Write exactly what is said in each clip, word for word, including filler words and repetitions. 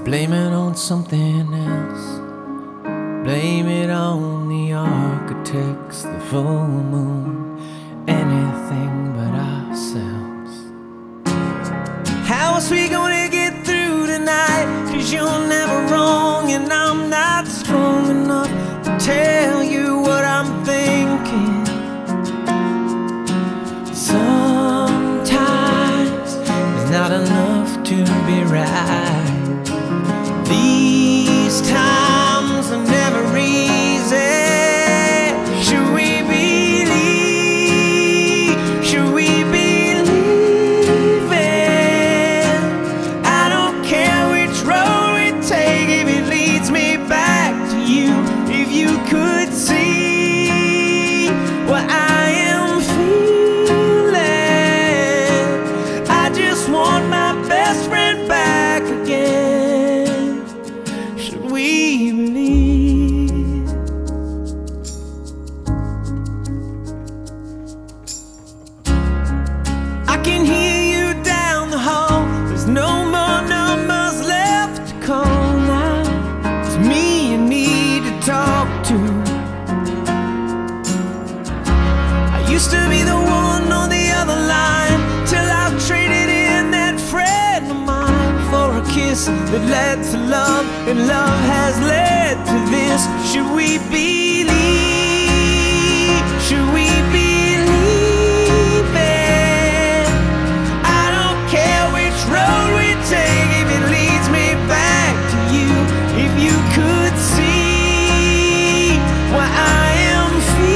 Blame it on something else. Blame it on the architects, the full moon, anything but ourselves. How else we gonna get through tonight? Cause you're never wrong and I'm not strong enough to tell you what I'm thinking. Sometimes it's not enough to be right. These times are never easy. Should we believe? Should we believe it? I don't care which road we take if it leads me back to you. If you could see what I am feeling, I just want my best friend back again. We believe. I can hear you down the hall. There's no more numbers left to call now. It's me you need to talk to. I used to be the one on the other line till I traded in that friend of mine for a kiss that led to love, and love has led to this. Should we believe? Should we believe it? I don't care which road we take if it leads me back to you. If you could see what I am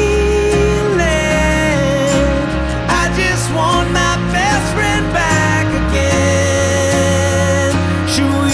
feeling, I just want my best friend back again. Should we?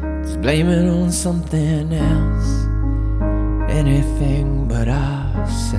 Blame it on something else, anything but ourselves.